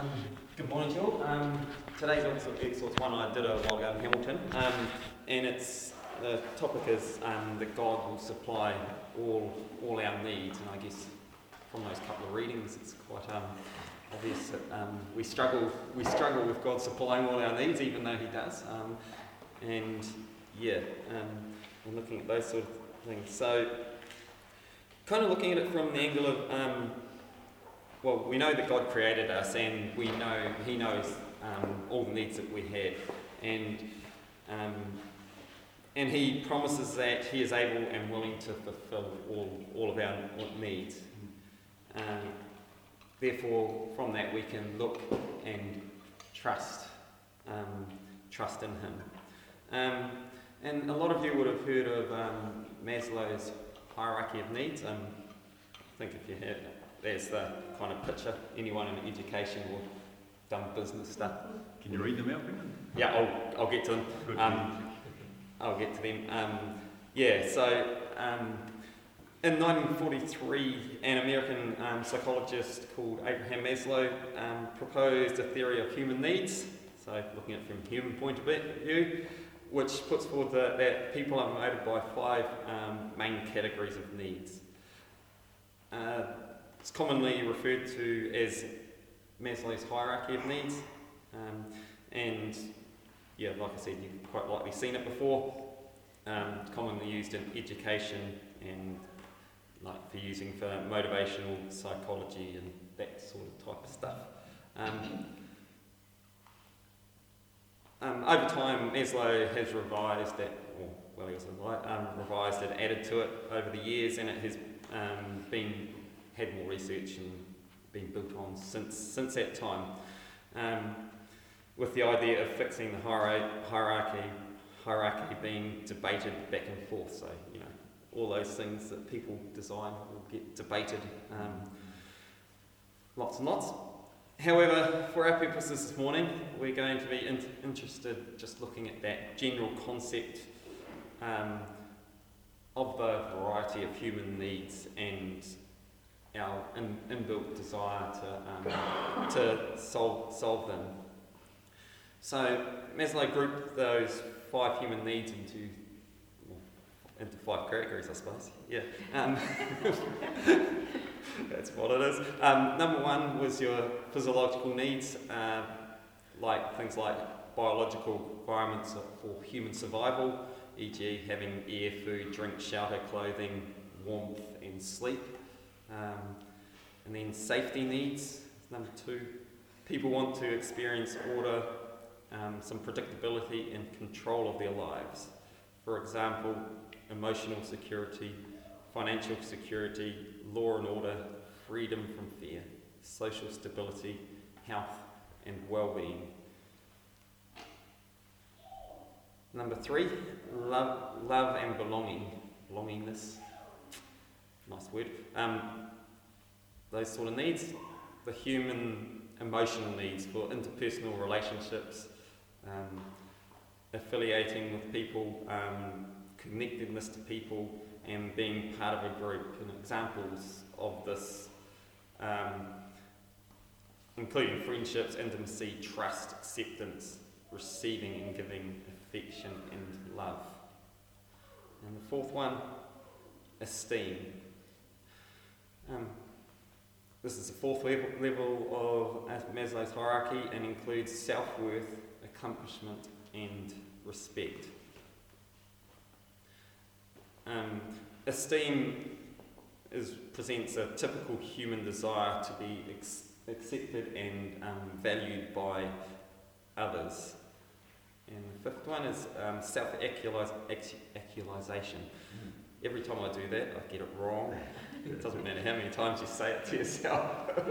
Good morning to you all. Today's Exhort one I did a while ago in Hamilton, and the topic is that God will supply all our needs, and I guess from those couple of readings it's quite obvious that we struggle with God supplying all our needs, even though He does, and looking at those sort of things. So, kind of looking at it from the angle of well, we know that God created us, and we know He knows all the needs that we have, and He promises that He is able and willing to fulfil all of our needs. Therefore, from that we can look and trust in Him. And a lot of you would have heard of Maslow's hierarchy of needs. I think if you have, there's the kind of picture anyone in education or done business stuff. Can you read them out, Brendan? Yeah, I'll get to them. Good. I'll get to them. So in 1943, an American psychologist called Abraham Maslow proposed a theory of human needs. So looking at it from a human point of view, which puts forward that people are motivated by 5 main categories of needs. It's commonly referred to as Maslow's hierarchy of needs, and like I said, you've quite likely seen it before. Commonly used in education and like for using for motivational psychology and that sort of type of stuff. Over time, Maslow has revised it, revised it, added to it over the years, and it has had more research and been built on since that time, with the idea of fixing the hierarchy being debated back and forth. So, all those things that people design will get debated lots and lots. However, for our purposes this morning, we're going to be interested just looking at that general concept of the variety of human needs and our inbuilt desire to solve them. So Maslow grouped those 5 human needs into 5 categories, I suppose. Yeah, that's what it is. Number 1 was your physiological needs, like things like biological requirements for human survival, e.g. having air, food, drink, shelter, clothing, warmth and sleep. And then safety needs, number 2. People want to experience order, some predictability and control of their lives. For example, emotional security, financial security, law and order, freedom from fear, social stability, health and well-being. Number 3, love and belongingness. Nice word. Those sort of needs, the human emotional needs for interpersonal relationships, affiliating with people, connectedness to people, and being part of a group. And examples of this including friendships, intimacy, trust, acceptance, receiving and giving affection and love. And the 4th one, esteem. This is the 4th level of Maslow's hierarchy and includes self-worth, accomplishment and respect. Esteem presents a typical human desire to be accepted and valued by others. And the 5th one is self-actualization. Every time I do that, I get it wrong. It doesn't matter how many times you say it to yourself.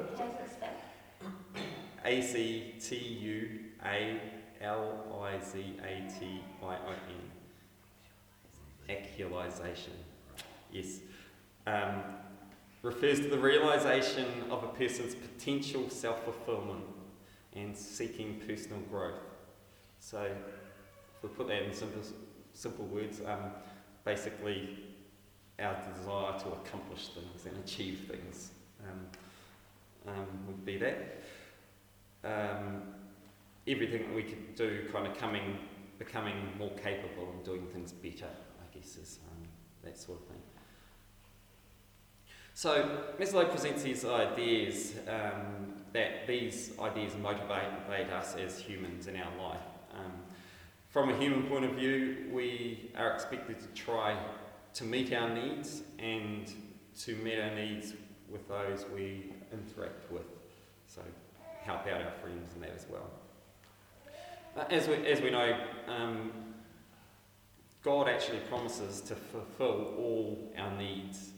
Actualization. Actualization. Yes. Refers to the realization of a person's potential self-fulfillment and seeking personal growth. So, if we put that in simple words, basically our desire to accomplish things and achieve things would be that. everything that we could do kind of becoming more capable and doing things better, I guess, is that sort of thing. So Maslow presents these ideas, that these ideas motivate us as humans in our life. From a human point of view, we are expected to try to meet our needs and to meet our needs with those we interact with. So help out our friends and that as well. As we know, God actually promises to fulfill all our needs.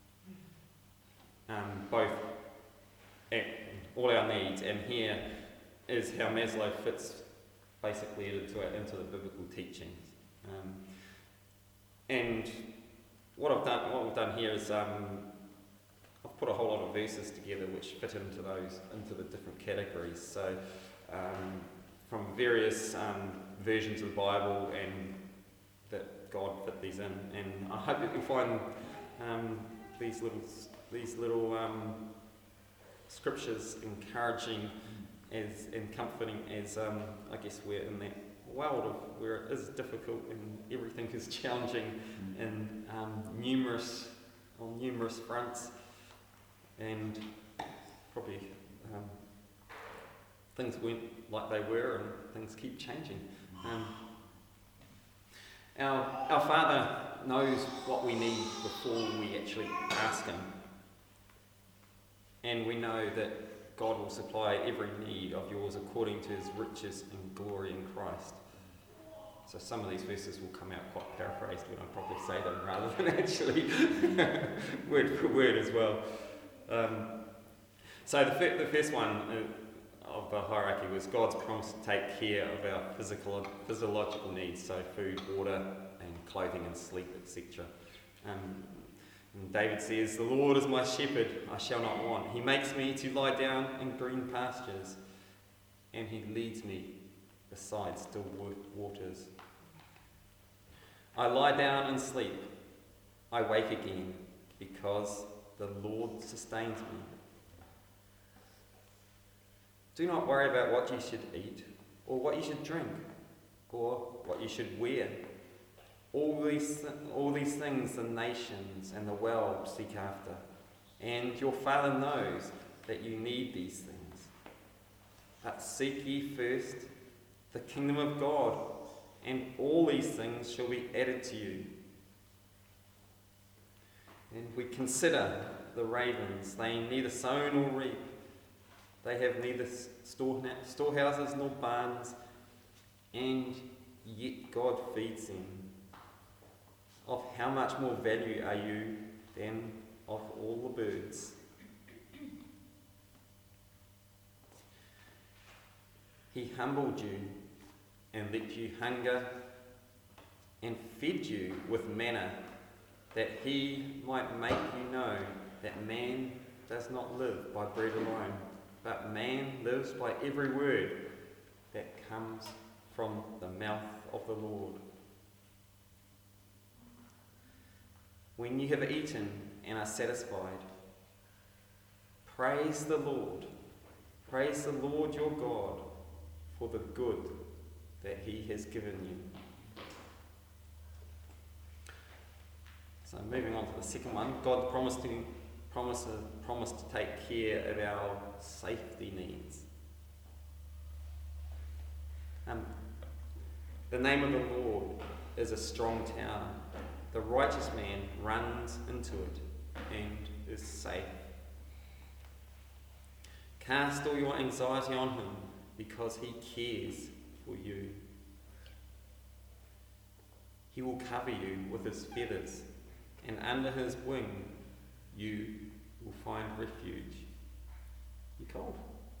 All our needs, and here is how Maslow fits basically into the biblical teachings. And what we've done here is I've put a whole lot of verses together which fit into the different categories. So from various versions of the Bible, and that God fit these in. And I hope that you'll find these little scriptures encouraging and comforting as I guess we're in that world of where it is difficult and everything is challenging in numerous fronts, and probably things weren't like they were, and things keep changing. Our Father knows what we need before we actually ask Him. And we know that God will supply every need of yours according to His riches and glory in Christ. So some of these verses will come out quite paraphrased when I probably say them rather than actually word for word as well. So the first one of the hierarchy was God's promise to take care of our physiological needs, so food, water, and clothing and sleep, etc. And David says, "The Lord is my shepherd, I shall not want. He makes me to lie down in green pastures, and He leads me beside still waters. I lie down and sleep. I wake again, because the Lord sustains me. Do not worry about what you should eat, or what you should drink, or what you should wear. All these things the nations and the world seek after, and your Father knows that you need these things. But seek ye first the kingdom of God, and all these things shall be added to you." And we consider the ravens, they neither sow nor reap, they have neither storehouses nor barns, and yet God feeds them. Of how much more value are you than of all the birds? He humbled you and let you hunger and fed you with manna, that He might make you know that man does not live by bread alone, but man lives by every word that comes from the mouth of the Lord. When you have eaten and are satisfied, praise the Lord your God, for the good that He has given you. So moving on to the second one, God promised to take care of our safety needs. The name of the Lord is a strong tower. The righteous man runs into it and is safe. Cast all your anxiety on Him, because He cares for you. He will cover you with His feathers, and under His wing you will find refuge. You cold?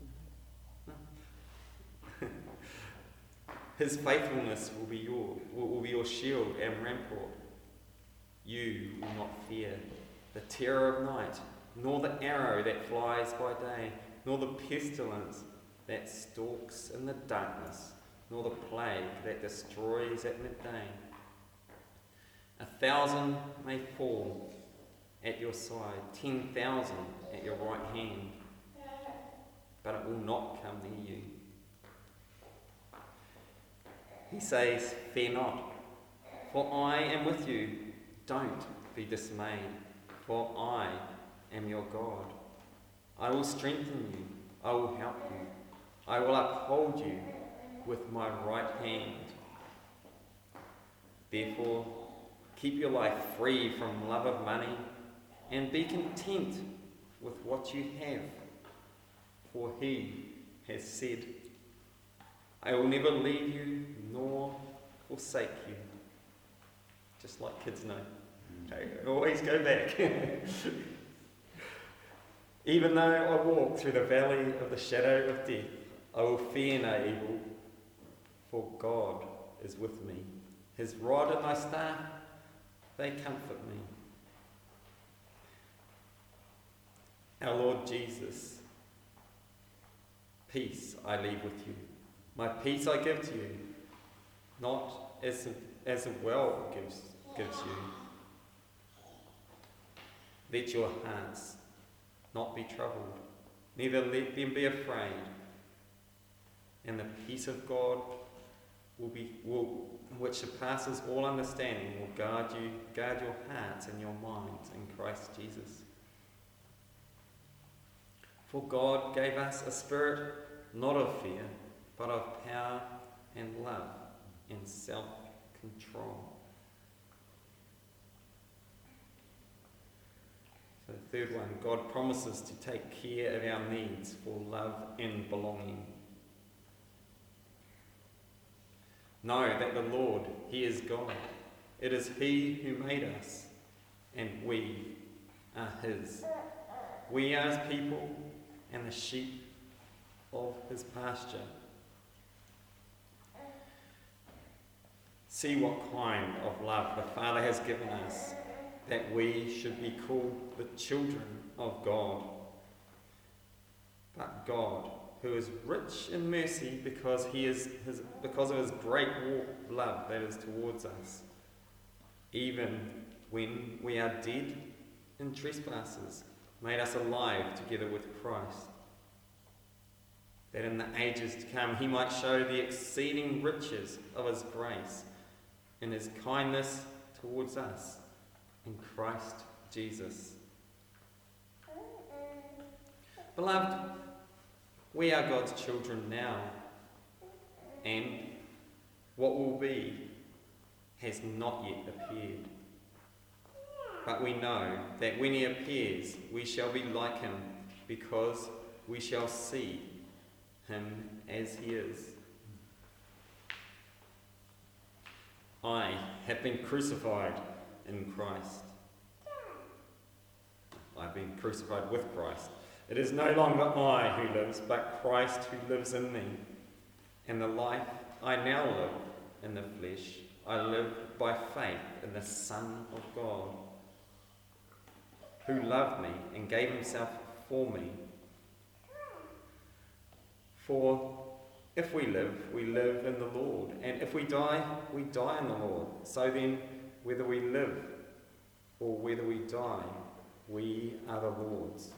No. His faithfulness will be your shield and rampart. You will not fear the terror of night, nor the arrow that flies by day, nor the pestilence that stalks in the darkness, nor the plague that destroys at midday. 1,000 may fall at your side, 10,000 at your right hand, but it will not come near you. He says, fear not, for I am with you. Don't be dismayed, for I am your God. I will strengthen you. I will help you. I will uphold you with my right hand. Therefore, keep your life free from love of money and be content with what you have. For he has said, I will never leave you nor forsake you. Just like kids know. Okay, always go back. Even though I walk through the valley of the shadow of death, I will fear no evil, for God is with me. His rod and my staff, they comfort me. Our Lord Jesus, peace I leave with you. My peace I give to you, not as the world gives you. Let your hearts not be troubled, neither let them be afraid. And the peace of God which surpasses all understanding, will guard your hearts and your minds in Christ Jesus. For God gave us a spirit not of fear, but of power and love and self-control. So the third one, God promises to take care of our needs for love and belonging. Know that the Lord, He is God. It is He who made us, and we are His. We are His people and the sheep of His pasture. See what kind of love the Father has given us, that we should be called the children of God. But God, who is rich in mercy because of his great love that is towards us, even when we are dead in trespasses, made us alive together with Christ, that in the ages to come he might show the exceeding riches of his grace and his kindness towards us in Christ Jesus. Beloved, we are God's children now, and what will be has not yet appeared. But we know that when he appears, we shall be like him, because we shall see him as he is. I have been crucified in Christ. I've been crucified with Christ. It is no longer I who lives, but Christ who lives in me. And the life I now live in the flesh, I live by faith in the Son of God, who loved me and gave himself for me. For if we live in the Lord. And if we die in the Lord. So then, whether we live or whether we die, we are the Lord's.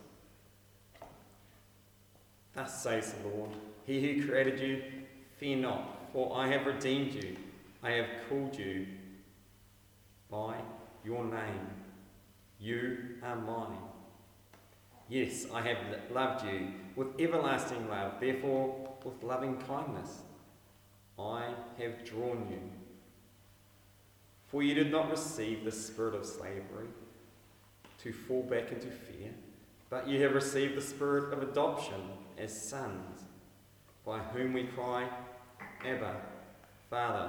Thus says the Lord, he who created you, fear not, for I have redeemed you. I have called you by your name. You are mine. Yes, I have loved you with everlasting love. Therefore, with loving kindness, I have drawn you. For you did not receive the spirit of slavery to fall back into fear, but you have received the spirit of adoption as sons, by whom we cry, Abba, Father.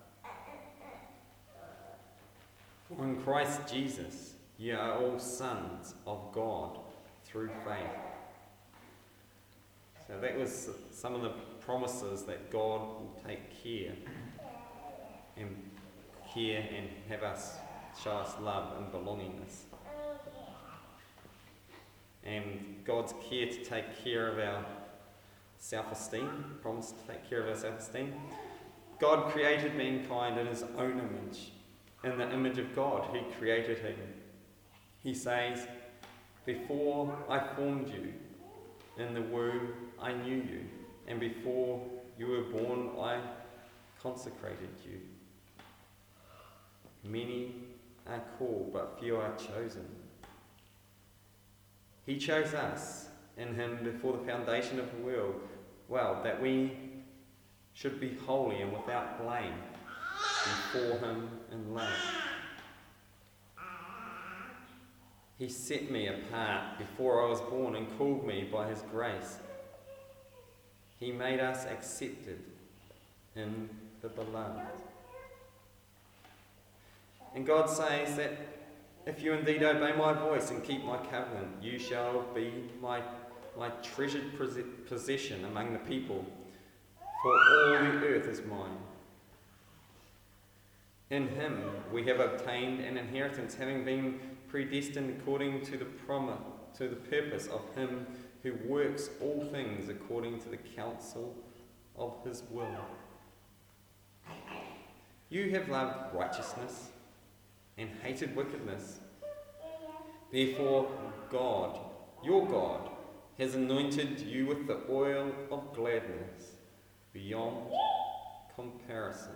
For in Christ Jesus, ye are all sons of God through faith. So that was some of the promises that God will take care and have us, show us love and belongingness. And God's care to take care of our self-esteem, promise to take care of our self-esteem. God created mankind in his own image, in the image of God who created him. He says, before I formed you In the womb I knew you, and before you were born I consecrated you. Many are called, but few are chosen. He chose us in him before the foundation of the world, that we should be holy and without blame before him in love. He set me apart before I was born and called me by his grace. He made us accepted in the beloved. And God says that if you indeed obey my voice and keep my covenant, you shall be my treasured possession among the people, for all the earth is mine. In him we have obtained an inheritance, having been predestined according to the purpose of him who works all things according to the counsel of his will. You have loved righteousness and hated wickedness. Therefore God, your God, has anointed you with the oil of gladness beyond comparison.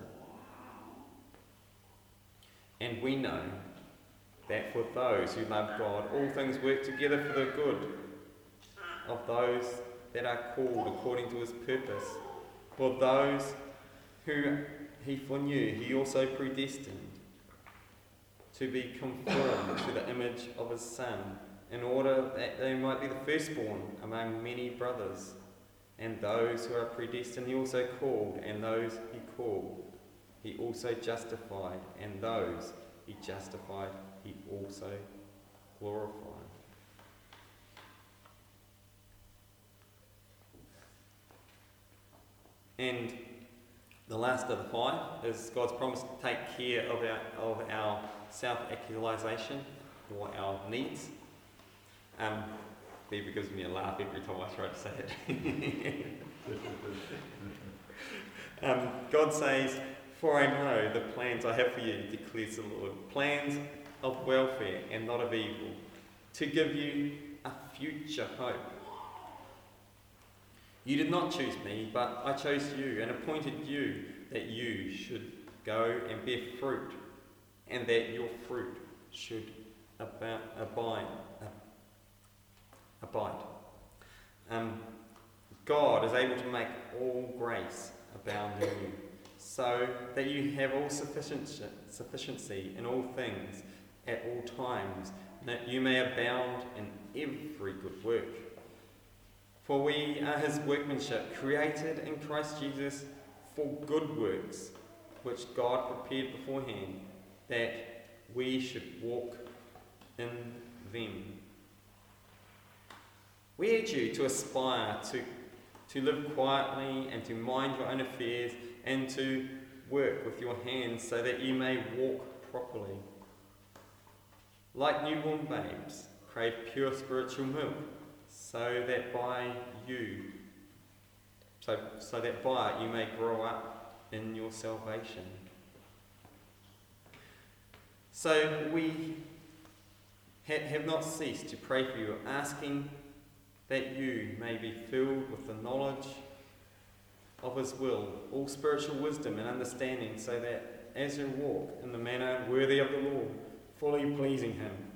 And we know that for those who love God, all things work together for the good of those that are called according to his purpose. For those who he foreknew, he also predestined to be conformed to the image of his Son, in order that they might be the firstborn among many brothers. And those who are predestined he also called, and those he called he also justified, and those he justified he also glorified. And the last of the 5 is God's promise to take care of our self-actualization, or our needs. Phoebe gives me a laugh every time I try to say it. God says, "For I know the plans I have for you, declares the Lord, plans of welfare and not of evil, to give you a future hope. You did not choose me, but I chose you and appointed you that you should go and bear fruit, and that your fruit should abide. God is able to make all grace abound in you, so that you have all sufficiency in all things at all times, and that you may abound in every good work. For we are his workmanship, created in Christ Jesus for good works, which God prepared beforehand, that we should walk in them." We urge you to aspire to live quietly and to mind your own affairs and to work with your hands so that you may walk properly. Like newborn babes, crave pure spiritual milk, so that by it you may grow up in your salvation. So we have not ceased to pray for you, asking that you may be filled with the knowledge of his will, all spiritual wisdom and understanding, so that as you walk in the manner worthy of the Lord, fully pleasing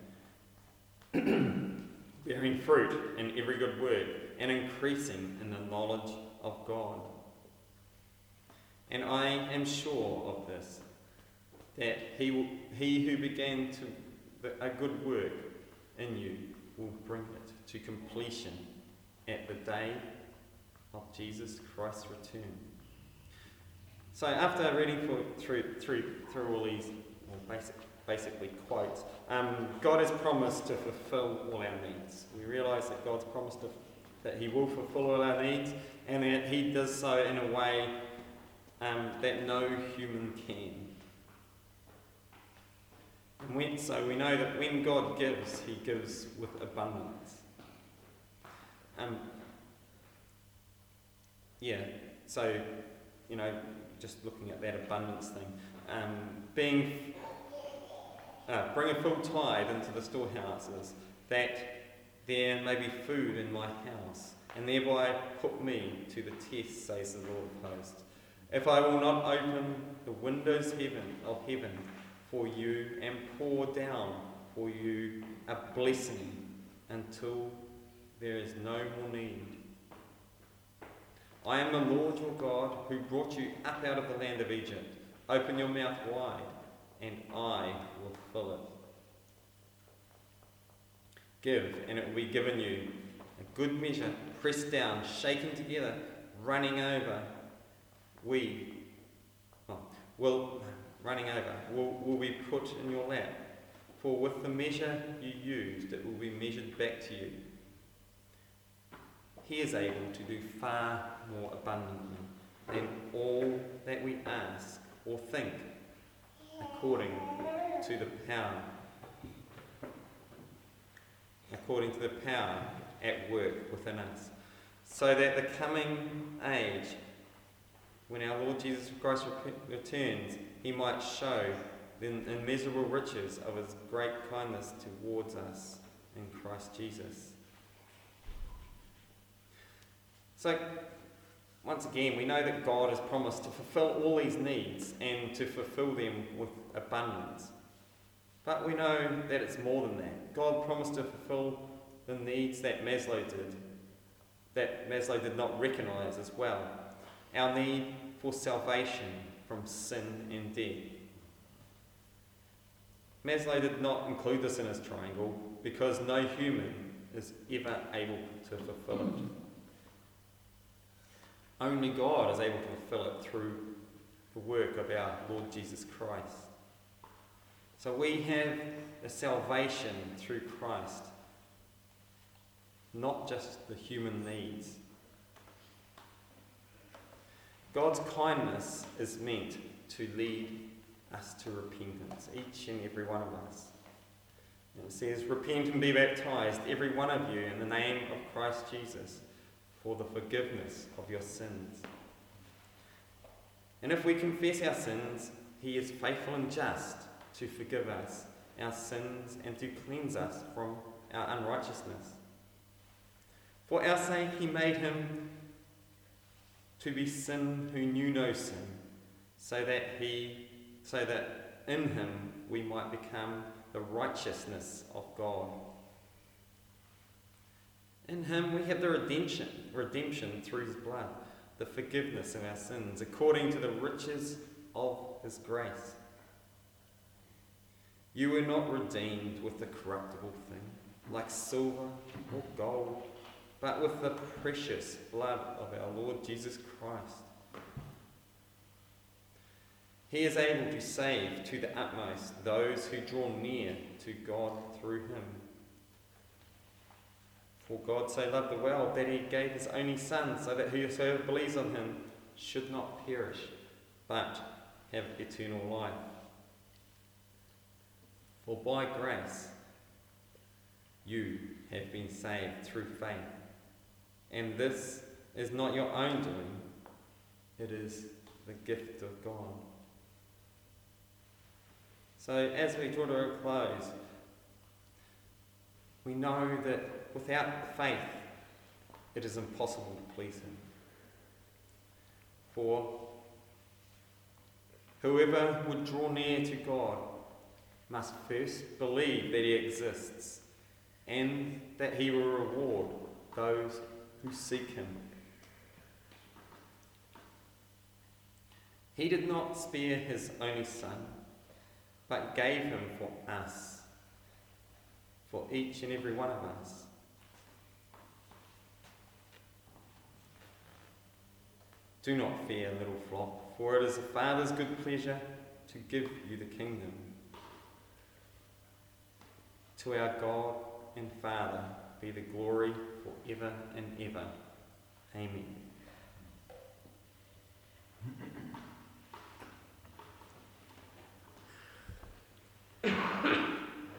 him, bearing fruit in every good work, and increasing in the knowledge of God. And I am sure of this, that he who began a good work in you will bring it to completion at the day of Jesus Christ's return. So after reading through all these basically quotes, God has promised to fulfill all our needs. We realise that God's promised that he will fulfill all our needs, and that he does so in a way that no human can. And so we know that when God gives, he gives with abundance. So, just looking at that abundance thing, bring a full tithe into the storehouses, that there may be food in my house, and thereby put me to the test, says the Lord of hosts. If I will not open the windows of heaven for you and pour down for you a blessing until there is no more need. I am the Lord your God who brought you up out of the land of Egypt. Open your mouth wide, and I will fill it. Give, and it will be given you, a good measure, pressed down, shaken together, running over. Will be put in your lap. For with the measure you used, it will be measured back to you. He is able to do far more abundantly than all that we ask or think, according to the power at work within us, so that the coming age, when our Lord Jesus Christ returns, he might show the immeasurable riches of his great kindness towards us in Christ Jesus. So, once again, we know that God has promised to fulfill all these needs and to fulfill them with abundance. But we know that it's more than that. God promised to fulfill the needs that Maslow did not recognise as well. Our need for salvation from sin and death. Maslow did not include this in his triangle because no human is ever able to fulfill it. Only God is able to fulfill it through the work of our Lord Jesus Christ. So we have the salvation through Christ, not just the human needs. God's kindness is meant to lead us to repentance, each and every one of us. And it says, repent and be baptized, every one of you, in the name of Christ Jesus, for the forgiveness of your sins. And if we confess our sins, he is faithful and just to forgive us our sins and to cleanse us from our unrighteousness. For our sake he made him to be sin who knew no sin, so that in him we might become the righteousness of God. In him we have the redemption through his blood, the forgiveness of our sins, according to the riches of his grace. You were not redeemed with the corruptible thing, like silver or gold, but with the precious blood of our Lord Jesus Christ. He is able to save to the utmost those who draw near to God through him. For God so loved the world that he gave his only Son, so that whosoever believes on him should not perish, but have eternal life. For by grace you have been saved through faith, and this is not your own doing, it is the gift of God. So as we draw to a close, we know that without faith it is impossible to please him. For whoever would draw near to God must first believe that he exists and that he will reward those who seek him. He did not spare his only Son, but gave him for us, for each and every one of us. Do not fear, little flock, for it is the Father's good pleasure to give you the kingdom. To our God and Father be the glory forever and ever. Amen.